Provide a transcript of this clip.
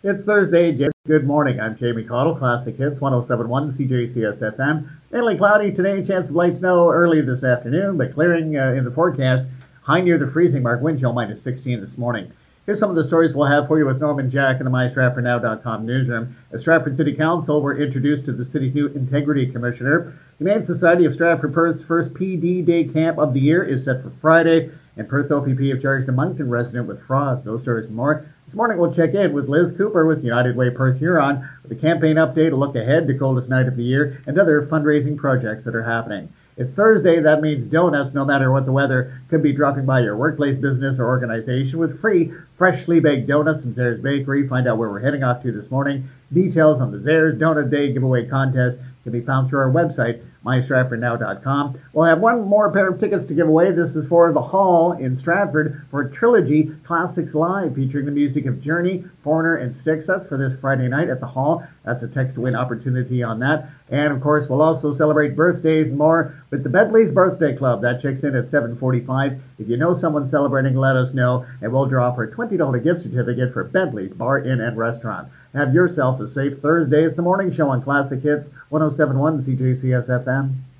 It's Thursday, Good morning. I'm Jamie Cottle, Classic Hits 1071 CJCS FM. Mainly cloudy today, chance of light snow early this afternoon, but clearing in the forecast. High near the freezing mark, wind chill minus 16 this morning. Here's some of the stories we'll have for you with Norman Jack in the MyStratfordNow.com newsroom. As Stratford City Council were introduced to the city's new Integrity Commissioner. Humane Society of Stratford Perth's first PD Day camp of the year is set for Friday, and Perth OPP have charged a Moncton resident with fraud. Those stories and more. This morning we'll check in with Liz Cooper with United Way Perth Huron with a campaign update, a look ahead to coldest night of the year, and other fundraising projects that are happening. It's Thursday, that means donuts, no matter what the weather, could be dropping by your workplace, business, or organization with free, freshly baked donuts from Zares Bakery. Find out where we're heading off to this morning. Details on the Zares Donut Day giveaway contest can be found through our website, MyStratfordNow.com. We'll have one more pair of tickets to give away. This is for the Hall in Stratford for Trilogy Classics Live, featuring the music of Journey, Foreigner, and Styx. That's for this Friday night at the Hall. That's a text-to-win opportunity on that. And, of course, we'll also celebrate birthdays and more with the Bentley's Birthday Club. That checks in at 7:45. If you know someone celebrating, let us know, and we'll draw for a $20 gift certificate for Bentley's Bar, Inn, and Restaurant. Have yourself a safe Thursday. It's the morning show on Classic Hits 1071 CJCS FM.